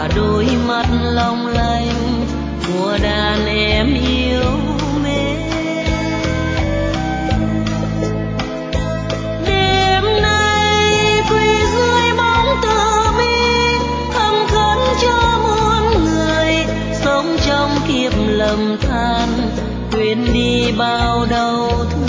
đôi mắt long lanh của đàn em yêu mến. Đêm nay quỳ dưới bóng từ bi thầm khấn cho muôn người sống trong kiếp lầm than, quên đi bao đau thương.